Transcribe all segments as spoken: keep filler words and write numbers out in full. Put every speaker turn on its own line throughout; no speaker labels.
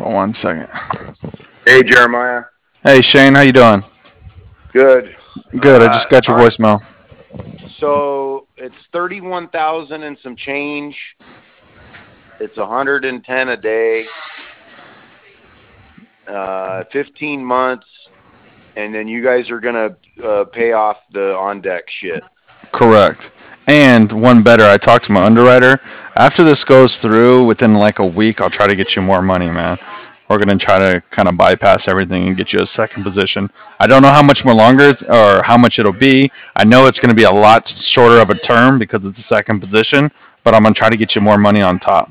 on one second.
Hey, Jeremiah.
Hey, Shane, how you doing?
Good.
Good. I
Uh,
just got
all
your
right.
voicemail.
So it's thirty-one thousand and some change. It's one hundred ten a day. Uh, fifteen months, and then you guys are gonna uh, pay off the on deck shit.
Correct. And one better, I talked to my underwriter. After this goes through, within like a week, I'll try to get you more money, man. We're gonna try to kind of bypass everything and get you a second position. I don't know how much more longer it's, or how much it'll be. I know it's gonna be a lot shorter of a term because it's a second position, but I'm gonna try to get you more money on top.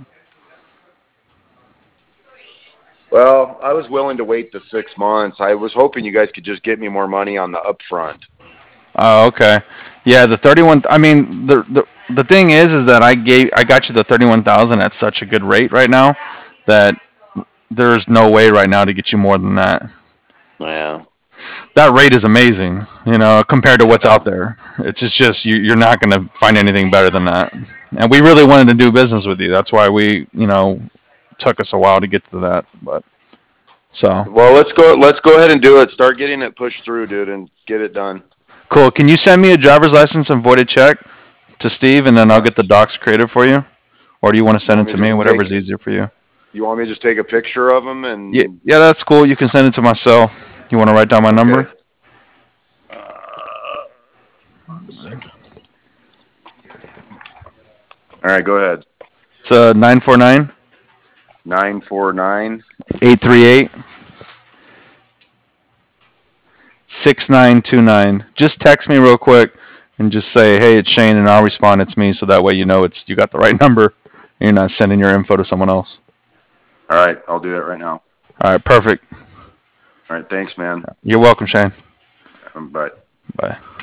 Well, I was willing to wait the six months. I was hoping you guys could just get me more money on the upfront.
Oh, okay. Yeah, the thirty-one. I mean, the the the thing is, is that I gave I got you the thirty-one thousand at such a good rate right now that there's no way right now to get you more than that.
Yeah.
That rate is amazing, you know, compared to what's
Yeah.
out there. It's just, just you, you're not going to find anything better than that. And we really wanted to do business with you. That's why we, you know, took us a while to get to that. But so
Well, let's go. Let's go ahead and do it. Start getting it pushed through, dude, and get it done.
cool. Can you send me a driver's license and voided check to Steve, and then I'll
Uh,
get the docs created for you? Or do you want to
you
send
want
it
me
to
to
me?
just take?
Whatever's easier for you.
You want me to just take a picture of them
Yeah,
and?
yeah, that's cool. You can send it to my cell. You want to write down my
Okay.
number?
Uh, one second. All right, go ahead.
It's uh, nine four nine,
Nine four nine.
eight three eight, six nine two nine. Just text me real quick and just say, hey, it's Shane, and I'll respond, it's me, so that way you know it's you got the right number and you're not sending your info to someone else.
All right, I'll do that right now.
All right, perfect.
All right, thanks, man.
You're welcome, Shane.
Um, bye.
Bye.